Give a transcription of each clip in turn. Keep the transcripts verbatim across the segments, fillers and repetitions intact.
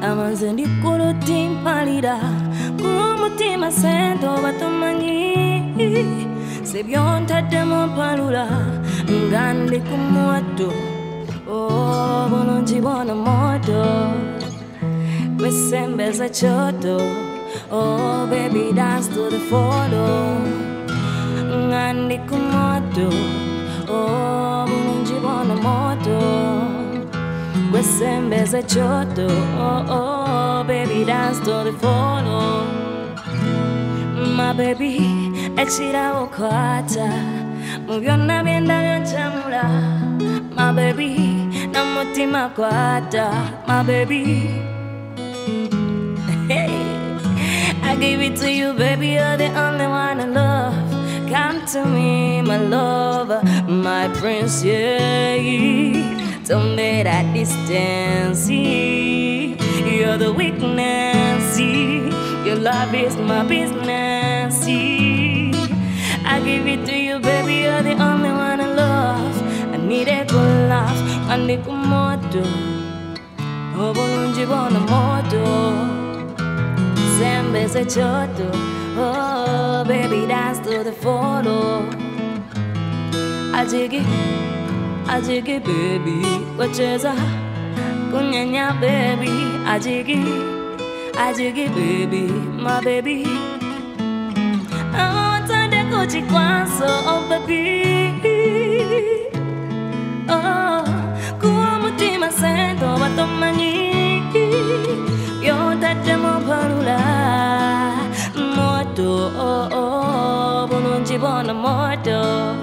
amazendi kulutimbalira kumutima sento batumanyi sebyontadde mumpalula nga ndi ku mwoto oh bulungi bw'ono moto gwesembeza kyoto oh baby dance to the photo nga ndi ku mwoto oh bulungi bw'ono moto gwesembeza kyoto oh oh baby dance to the photo my baby ekirawo kwata mu byonna byenda byoncamula my baby n'omutima kwata my baby hey I give it to you baby you're the only one I love come to me my lover my prince yeah don't make that distance you're the weakness your love is my business I give it to you, baby, you're the only one I love I need a good laugh, I need a moto Oh, bulungi bw'ono moto Sembeza kyoto Oh, baby, dance to the photo I jig it, I jig it, baby Wacheza, kunyanya, baby I jig it, I jig it, baby My baby Chikwanso, oh baby Oh, kuwa mutima sento batumanyi Byotadde mumpalula Moto, oh oh bulungi bw'ono moto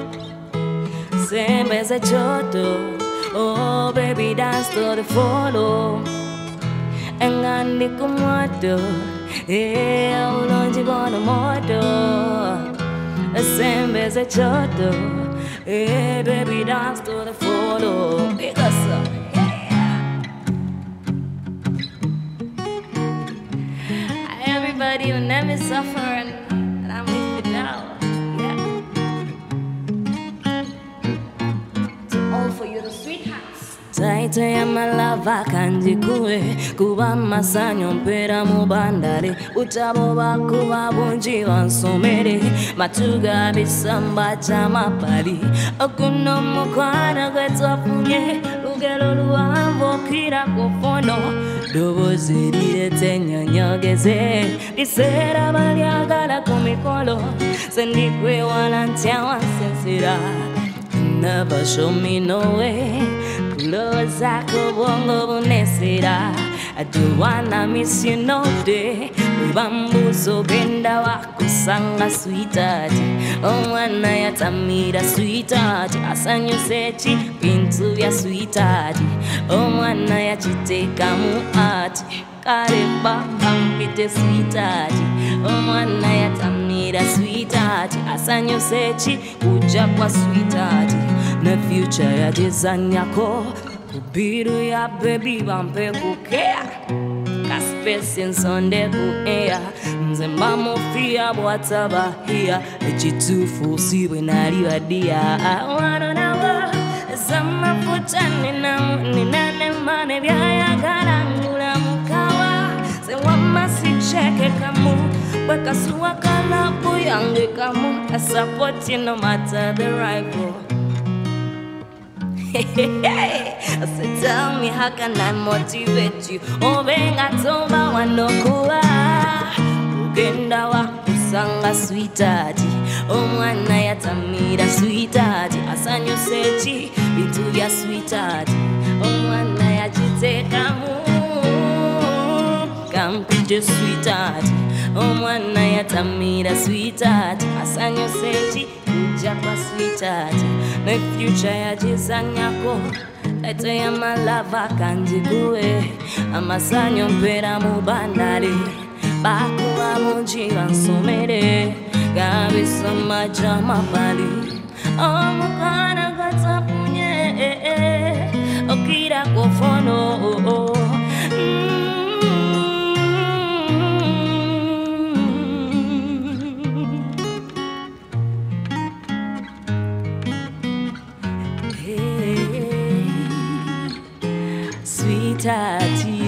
Sembeza kyoto Oh baby dance to the photo Nga ndi ku mwoto Yeah, bulungi bw'ono moto Sembeza kyoto Hey baby dance to the photo Big us up yeah. Everybody will never suffer and I'm with you now yeah. To all for you the sweethearts Taito ya malava kanjikuwe Kuba masanyo mpera mubandale Utabo bakuba bunji wansomere Matuga bisamba chamapali Okuno mukwana gwetwafunye Lugelo luambo kira kufono Dobo zirirete nyonyogeze Disera balyagala kumikolo Sendikwe walantia wansensira Never show me no way Kuloza kubongo bunesira I do wanna miss you no day Wibambuzo genda wakusanga sweetheart Omwana yatamira sweetheart Asanyo sechi bintu ya sweetheart Omwana yachiteka mu art Kareba kampite sweetheart Omwana yatamira sweetheart Asanyo sechi kuja kwa sweetheart Na future ya jizanyako Kubiru ya baby bampe kukea Kaspesi nsonde kuea Nzemba mofia bwataba hiya Echitufu siwe nariwadia Wano na wa Sama futani na Ninane mane vyaya garangula mukawa Se wama si cheke kamu Weka suwa kalapu yange kamu I support you no matter the rival I said, tell me how can I motivate you? Obenga tomba wanokuwa Ugenda wa kusanga sweetheart Omwana yatamira sweetheart Asanyo sechi bintu ya sweetheart Omwana yachiteka mu Kampije sweetheart Omwana yatamira sweetheart Asanyo sechi kuja kwa sweetheart No future ya jizanyako Taito ya malava kanjikuwe Amasanyo mpera mubandale Bakuwa munji wansomere Gabisa majama pali Omukana gatapunye Okira kofono Tati